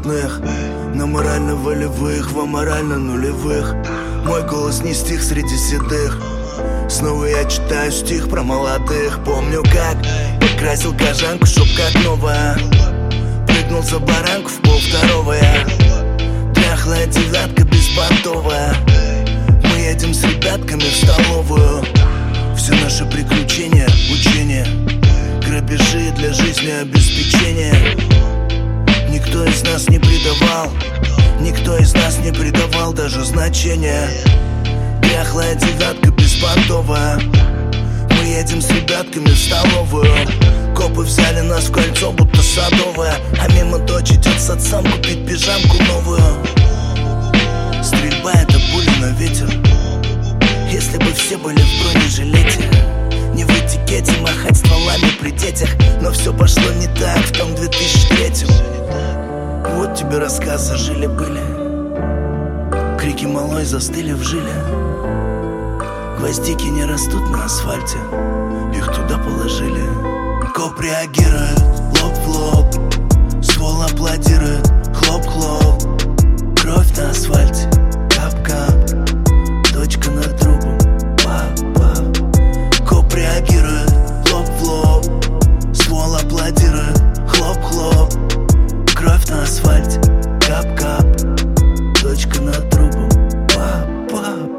блатных, на морально-волевых, в аморально-нулевых. Мой голос не стих среди седых. Снова я читаю стих про молодых. Помню, как подкрасил кожанку, чтоб как новая. Прыгнул за баранку в 1:30. Дряхлая девятка беспонтовая. Мы едем с ребятками в столовую. Все наши приключения, учения, грабежи для жизни обеспечения. Никто из нас не предавал, никто из нас не придавал даже значения. Дряхлая девятка беспонтовая. Мы едем с ребятками в столовую. Копы взяли нас в кольцо, будто садовая. А мимо дочь идет с отцом купить пижамку новую. Стрельба — это пули на ветер. Если бы все были в бронежилете, не в этикете махать стволами при детях. Но все пошло не так в том 2003-м. Вот тебе рассказы жили-были. Крики малой застыли в жиле. Гвоздики не растут на асфальте, их туда положили. Коп реагирует, лоб в лоб. Ствол аплодирует, хлоп-хлоп. Кровь на асфальте, кап-кап. Точка над трубом, пап-пап. Коп реагирует, лоб в лоб. Ствол аплодирует, хлоп-хлоп. Кровь на асфальте, кап-кап. Точка над трубом, пап-пап.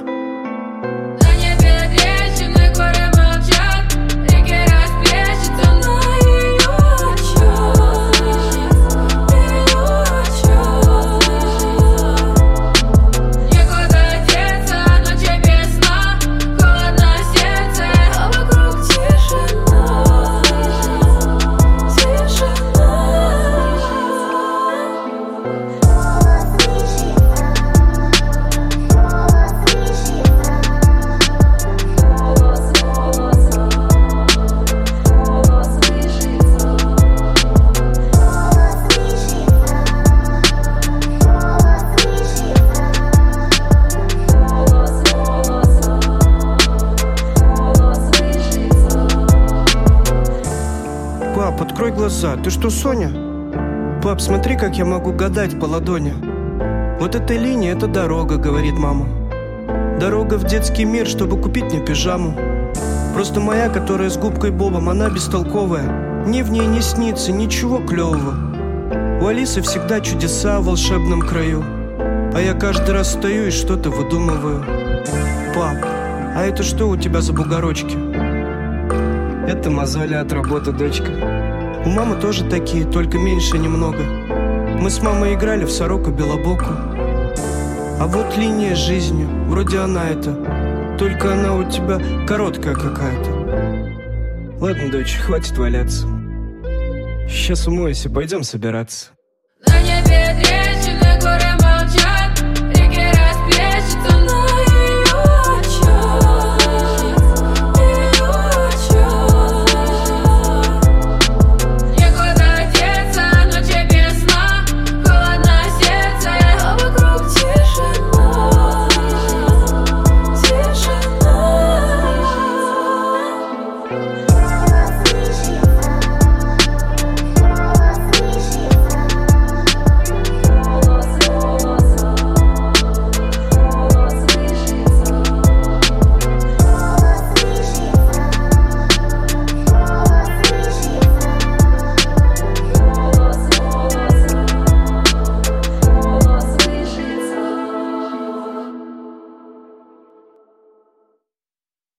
Пап, открой глаза, ты что, Соня? Пап, смотри, как я могу гадать по ладони. Вот эта линия — это дорога, говорит мама. Дорога в детский мир, чтобы купить мне пижаму. Просто моя, которая с губкой Бобом, она бестолковая. Мне в ней не снится ничего клевого. У Алисы всегда чудеса в волшебном краю. А я каждый раз стою и что-то выдумываю. Пап, а это что у тебя за бугорочки? Это мозоли от работы, дочка. У мамы тоже такие, только меньше немного. Мы с мамой играли в сороку-белобоку. А вот линия жизни, вроде она это. Только она у тебя короткая какая-то. Ладно, дочь, хватит валяться. Сейчас умоюсь и пойдем собираться.